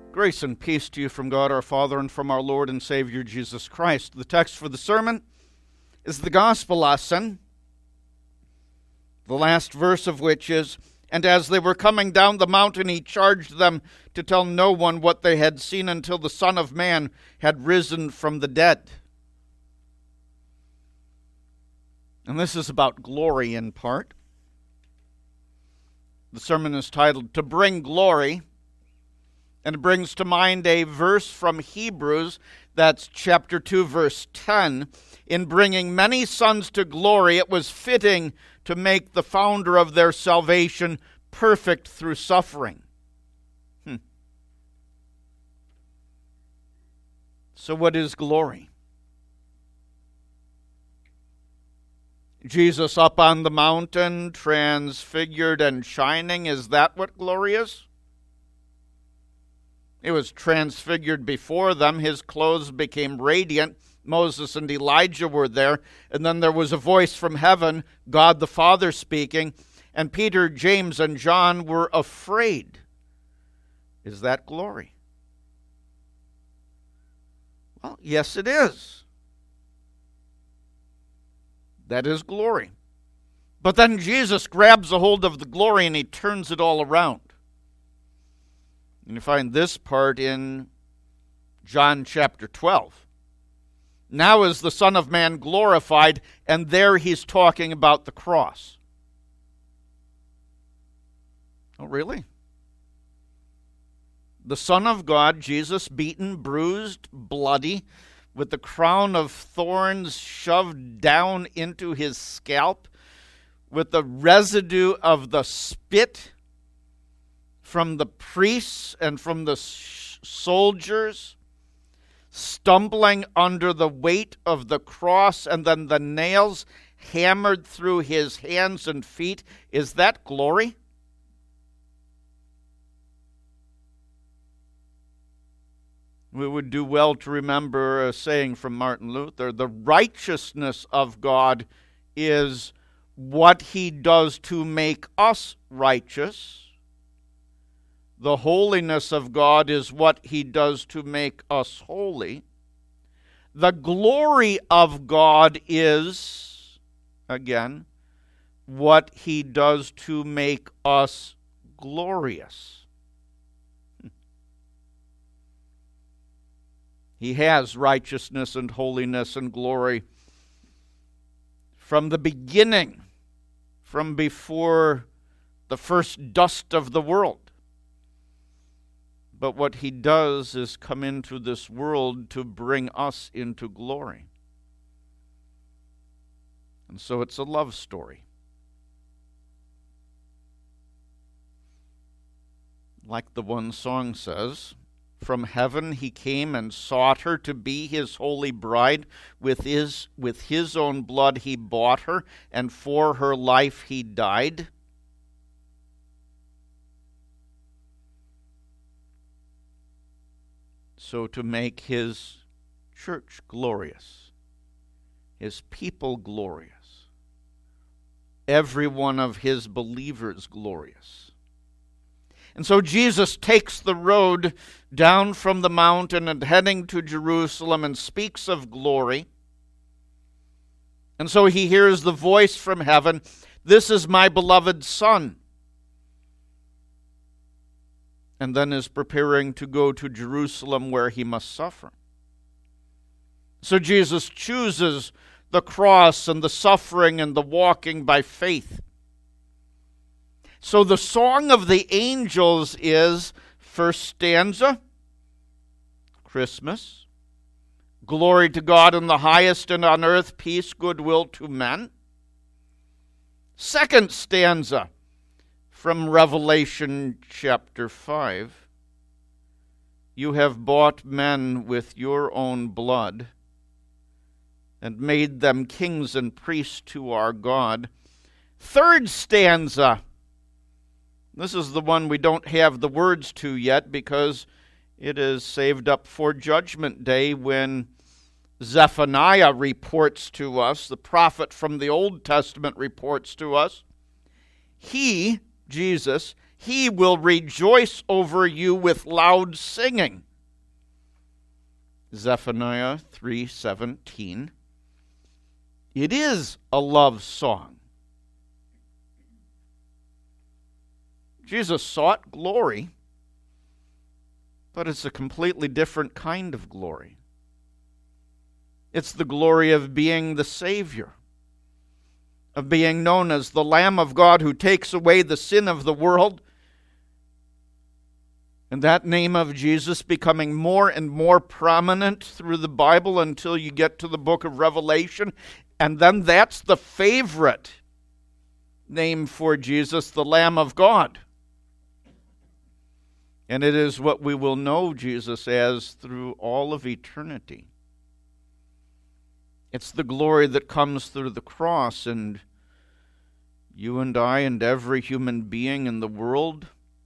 Grace and peace to you from God our Father and from our Lord and Savior Jesus Christ. The text for the sermon is the gospel lesson, the last verse of which is, "And as they were coming down the mountain, he charged them to tell no one what they had seen until the Son of Man had risen from the dead." And this is about glory in part. The sermon is titled, "To Bring Glory," and it brings to mind a verse from Hebrews, that's chapter 2, verse 10. "In bringing many sons to glory, it was fitting to make the founder of their salvation perfect through suffering." So what is glory? Jesus up on the mountain, transfigured and shining, is that what glory is? He was transfigured before them. His clothes became radiant. Moses and Elijah were there. And then there was a voice from heaven, God the Father speaking. And Peter, James, and John were afraid. Is that glory? Well, yes, it is. That is glory. But then Jesus grabs a hold of the glory and he turns it all around. And you find this part in John chapter 12. Now is the Son of Man glorified, and there he's talking about the cross. Oh, really? The Son of God, Jesus, beaten, bruised, bloody, with the crown of thorns shoved down into his scalp, with the residue of the spit from the priests and from the soldiers, stumbling under the weight of the cross, and then the nails hammered through his hands and feet. Is that glory? We would do well to remember a saying from Martin Luther: the righteousness of God is what he does to make us righteous. The holiness of God is what he does to make us holy. The glory of God is, again, what he does to make us glorious. He has righteousness and holiness and glory from the beginning, from before the first dust of the world. But what he does is come into this world to bring us into glory. And so it's a love story. Like the one song says, "From heaven he came and sought her to be his holy bride. With his own blood he bought her, and for her life he died." So to make his church glorious, his people glorious, every one of his believers glorious. And so Jesus takes the road down from the mountain and heading to Jerusalem and speaks of glory. And so he hears the voice from heaven, "This is my beloved Son." And then is preparing to go to Jerusalem where he must suffer. So Jesus chooses the cross and the suffering and the walking by faith. So the song of the angels is, first stanza, Christmas, glory to God in the highest, and on earth peace, goodwill to men. Second stanza, from Revelation chapter 5, you have bought men with your own blood and made them kings and priests to our God. Third stanza, this is the one we don't have the words to yet because it is saved up for Judgment Day when Zephaniah reports to us, the prophet from the Old Testament reports to us, he, Jesus, He will rejoice over you with loud singing. Zephaniah 3:17. It is a love song. Jesus sought glory, but it's a completely different kind of glory. It's the glory of being the Savior, of being known as the Lamb of God who takes away the sin of the world. And that name of Jesus becoming more and more prominent through the Bible until you get to the book of Revelation. And then that's the favorite name for Jesus, the Lamb of God. And it is what we will know Jesus as through all of eternity. It's the glory that comes through the cross, and you and I and every human being in the world,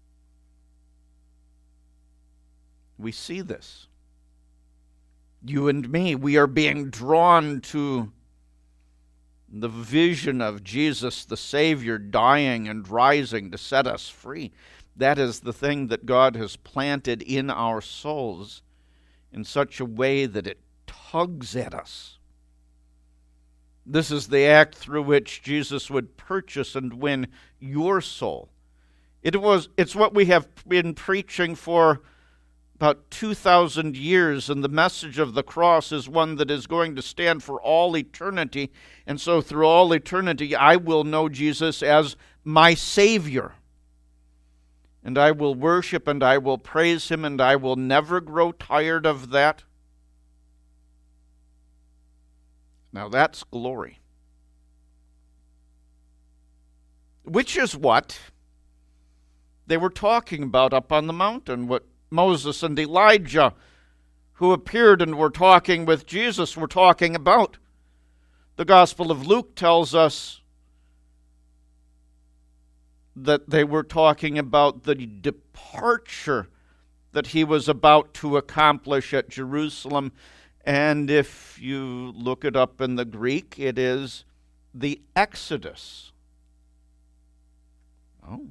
we see this. You and me, we are being drawn to the vision of Jesus, the Savior, dying and rising to set us free. That is the thing that God has planted in our souls in such a way that it tugs at us. This is the act through which Jesus would purchase and win your soul. It's what we have been preaching for about 2,000 years, and the message of the cross is one that is going to stand for all eternity. And so through all eternity, I will know Jesus as my Savior. And I will worship and I will praise Him, and I will never grow tired of that. Now that's glory. Which is what they were talking about up on the mountain, what Moses and Elijah, who appeared and were talking with Jesus, were talking about. The Gospel of Luke tells us that they were talking about the departure that he was about to accomplish at Jerusalem. And if you look it up in the Greek, it is the Exodus. Oh.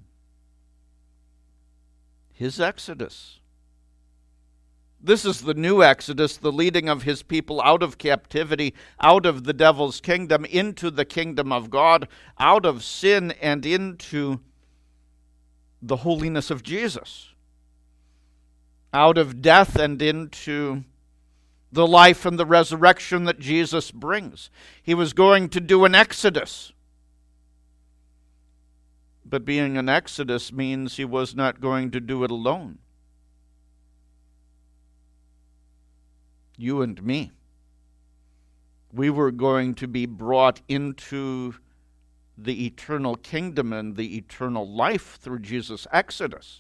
His Exodus. This is the new Exodus, the leading of his people out of captivity, out of the devil's kingdom, into the kingdom of God, out of sin and into the holiness of Jesus, out of death and into the life and the resurrection that Jesus brings. He was going to do an exodus. But being an exodus means he was not going to do it alone. You and me. We were going to be brought into the eternal kingdom and the eternal life through Jesus' exodus.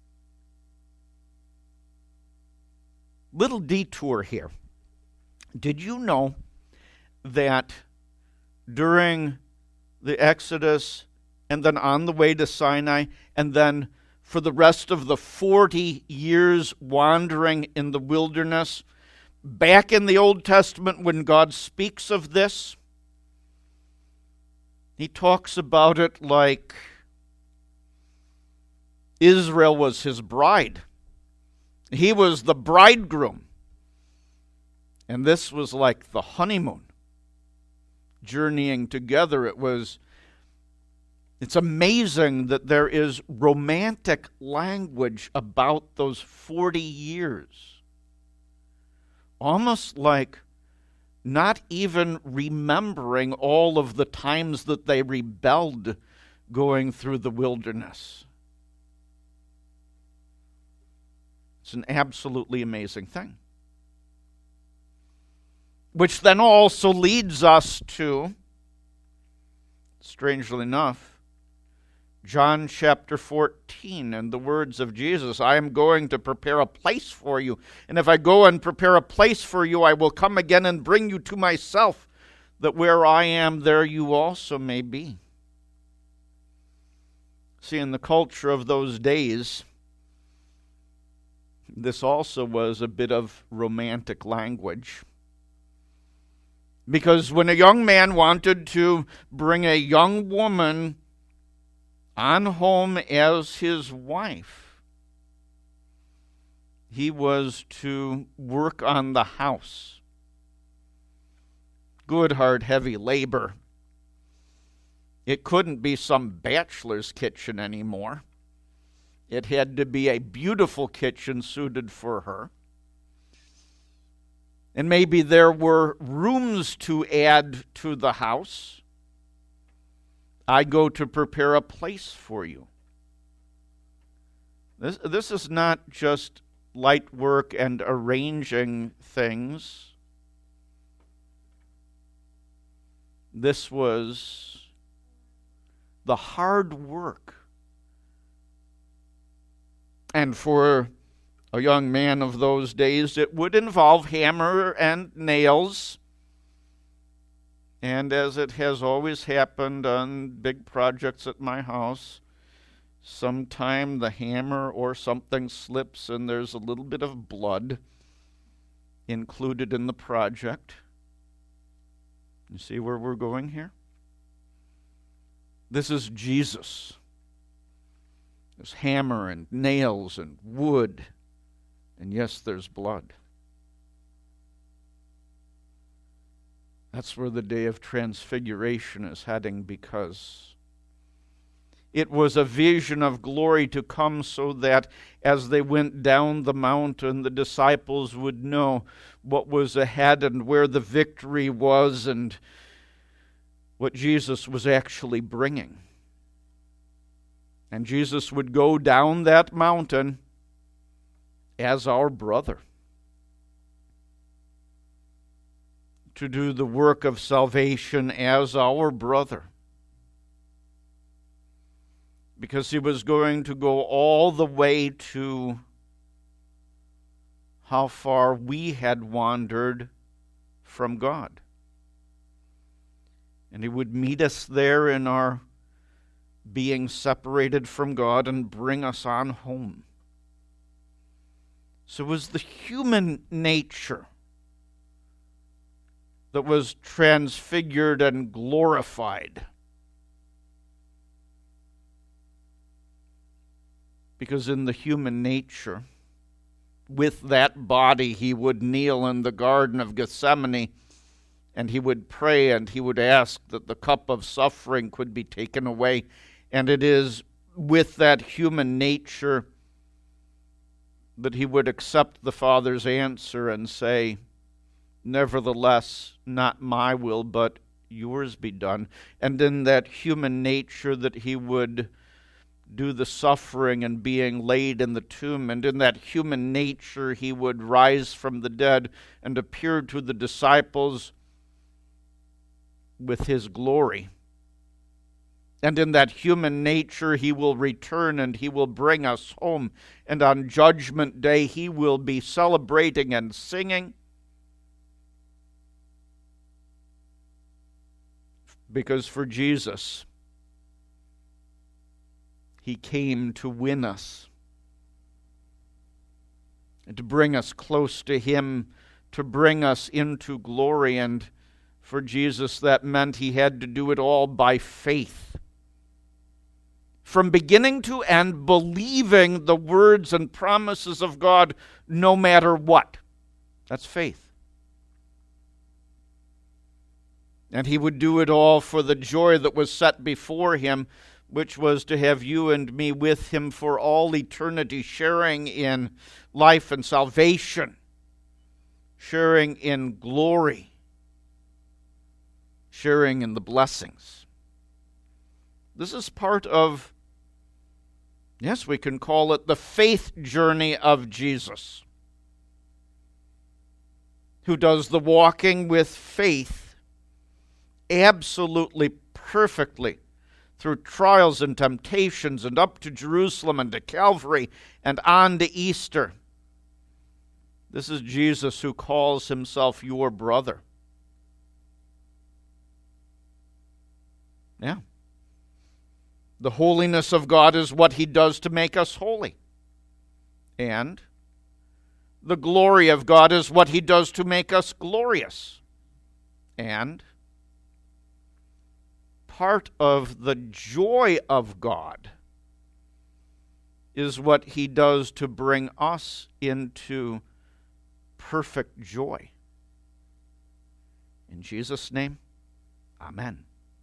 Little detour here. Did you know that during the Exodus and then on the way to Sinai and then for the rest of the 40 years wandering in the wilderness, back in the Old Testament when God speaks of this, He talks about it like Israel was His bride. He was the bridegroom. And this was like the honeymoon. Journeying together, it's amazing that there is romantic language about those 40 years. Almost like not even remembering all of the times that they rebelled going through the wilderness. It's an absolutely amazing thing. Which then also leads us to, strangely enough, John chapter 14 and the words of Jesus, I am going to prepare a place for you. And if I go and prepare a place for you, I will come again and bring you to myself, that where I am, there you also may be. See, in the culture of those days, this also was a bit of romantic language. Because when a young man wanted to bring a young woman on home as his wife. He was to work on the house. Good, hard, heavy labor. It couldn't be some bachelor's kitchen anymore. It had to be a beautiful kitchen suited for her. And maybe there were rooms to add to the house. I go to prepare a place for you. This is not just light work and arranging things. This was the hard work. And for a young man of those days, it would involve hammer and nails. And as it has always happened on big projects at my house, sometime the hammer or something slips and there's a little bit of blood included in the project. You see where we're going here? This is Jesus. There's hammer and nails and wood. And yes, there's blood. That's where the day of transfiguration is heading, because it was a vision of glory to come, so that as they went down the mountain, the disciples would know what was ahead and where the victory was and what Jesus was actually bringing. And Jesus would go down that mountain as our brother to do the work of salvation as our brother, because he was going to go all the way to how far we had wandered from God. And he would meet us there in our being separated from God and bring us on home. So it was the human nature that was transfigured and glorified. Because in the human nature, with that body, he would kneel in the Garden of Gethsemane and he would pray and he would ask that the cup of suffering could be taken away. And it is with that human nature that he would accept the Father's answer and say, "Nevertheless, not my will, but yours be done." And in that human nature that he would do the suffering and being laid in the tomb. And in that human nature he would rise from the dead and appear to the disciples with his glory. And in that human nature he will return and he will bring us home. And on Judgment Day he will be celebrating and singing. Because for Jesus, he came to win us and to bring us close to him, to bring us into glory. And for Jesus, that meant he had to do it all by faith. From beginning to end, believing the words and promises of God no matter what. That's faith. And he would do it all for the joy that was set before him, which was to have you and me with him for all eternity, sharing in life and salvation, sharing in glory, sharing in the blessings. This is part of, yes, we can call it the faith journey of Jesus, who does the walking with faith absolutely perfectly through trials and temptations and up to Jerusalem and to Calvary and on to Easter. This is Jesus who calls himself your brother. Yeah. The holiness of God is what he does to make us holy. And the glory of God is what he does to make us glorious. And part of the joy of God is what he does to bring us into perfect joy. In Jesus' name, amen.